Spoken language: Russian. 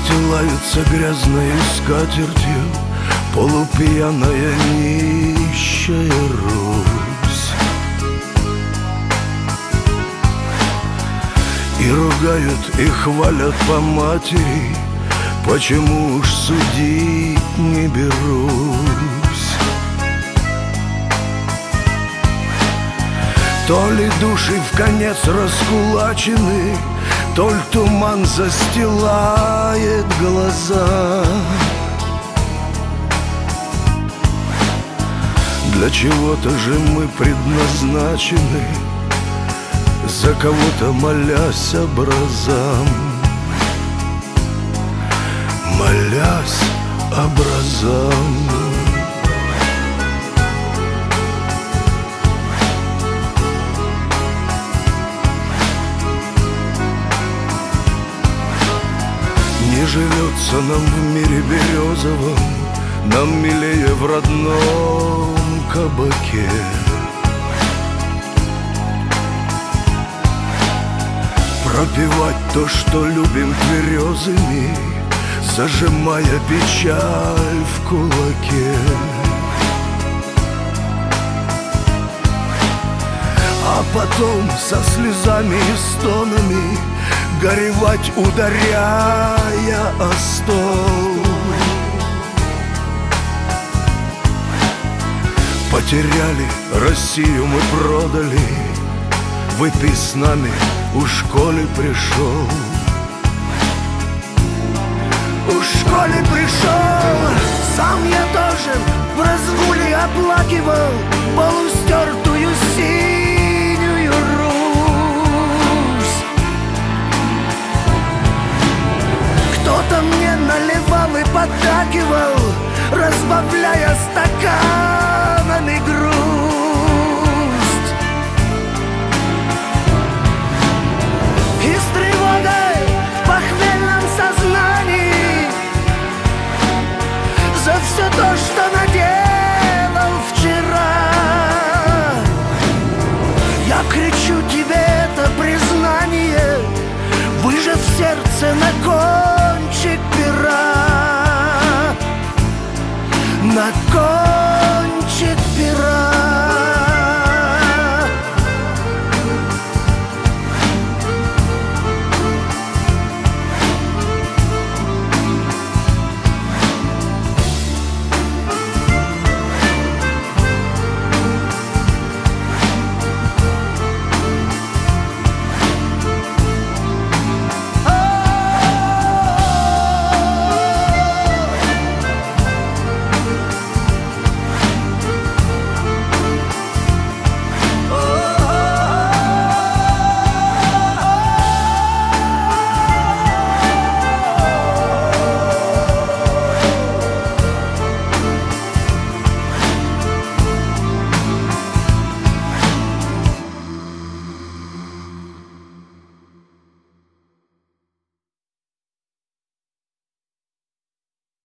Застилается грязной скатертью полупьяная нищая Русь. И ругают, и хвалят по матери, почему уж судить не берусь. То ли души вконец раскулачены, то ли туман застилает глаза. Для чего-то же мы предназначены, за кого-то молясь образам, молясь образам. Не живется нам в мире березовом, нам милее в родном кабаке. Пропевать то, что любим тверезыми, зажимая печаль в кулаке. А потом со слезами и стонами горевать, ударяя о стол. Потеряли Россию, мы продали, выпей с нами, уж коли пришел. Уж коли пришел, сам я тоже в разгуле оплакивал полустертую синюю Русь. Кто-то мне наливал и поддакивал, разбавляя стаканами грусть. И с тревогой в похмельном сознании за все то, что наделал вчера, я кричу тебе это признание, выжав сердце на кончик пера, на кончик